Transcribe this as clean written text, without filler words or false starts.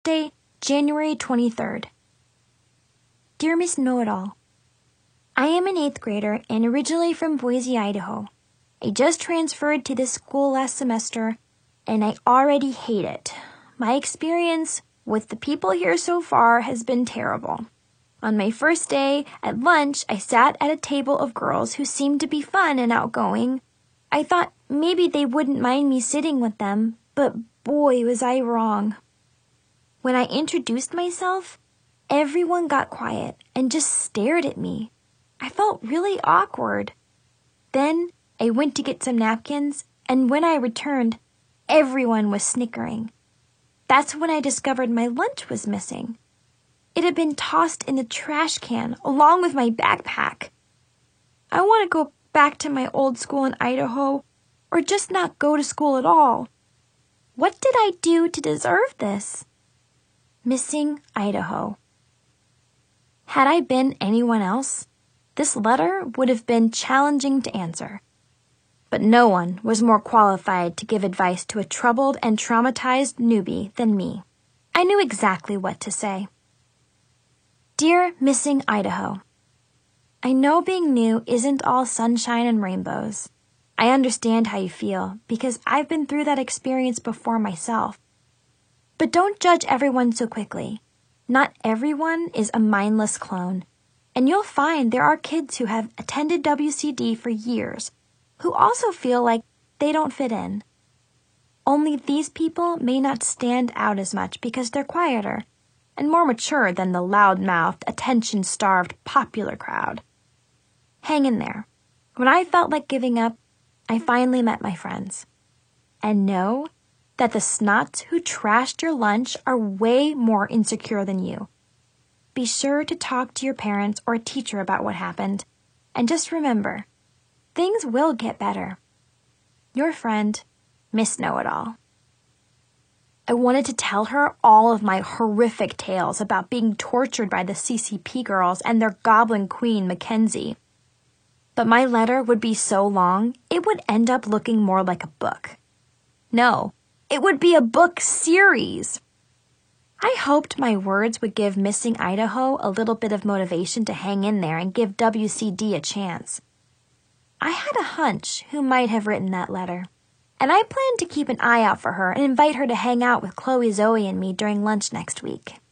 Thursday, January 23rd. Dear Miss Know-It-All, I am an 8th grader and originally from Boise, Idaho. I just transferred to this school last semester and I already hate it. My experience with the people here so far has been terrible. On my first day at lunch, I sat at a table of girls who seemed to be fun and outgoing. I thought maybe they wouldn't mind me sitting with them, but boy, was I wrong. When I introduced myself, everyone got quiet and just stared at me. I felt really awkward. Then I went to get some napkins, and when I returned, everyone was snickering. That's when I discovered my lunch was missing. It had been tossed in the trash can along with my backpack. I want to go back to my old school in Idaho, or just not go to school at all. What did I do to deserve this? Missing Idaho. Had I been anyone else, this letter would have been challenging to answer. But no one was more qualified to give advice to a troubled and traumatized newbie than me. I knew exactly what to say. Dear Missing Idaho, I know being new isn't all sunshine and rainbows. I understand how you feel because I've been through that experience before myself. But don't judge everyone so quickly. Not everyone is a mindless clone, and you'll find there are kids who have attended WCD for years who also feel like they don't fit in. Only these people may not stand out as much because they're quieter and more mature than the loud-mouthed, attention-starved, popular crowd. Hang in there. When I felt like giving up, I finally met my friends. And know that the snots who trashed your lunch are way more insecure than you. Be sure to talk to your parents or a teacher about what happened. And just remember, things will get better. Your friend, Miss Know-It-All. I wanted to tell her all of my horrific tales about being tortured by the CCP girls and their goblin queen, Mackenzie. But my letter would be so long, it would end up looking more like a book. No, it would be a book series. I hoped my words would give Missing Idaho a little bit of motivation to hang in there and give WCD a chance. I had a hunch who might have written that letter, and I plan to keep an eye out for her and invite her to hang out with Chloe, Zoe, and me during lunch next week.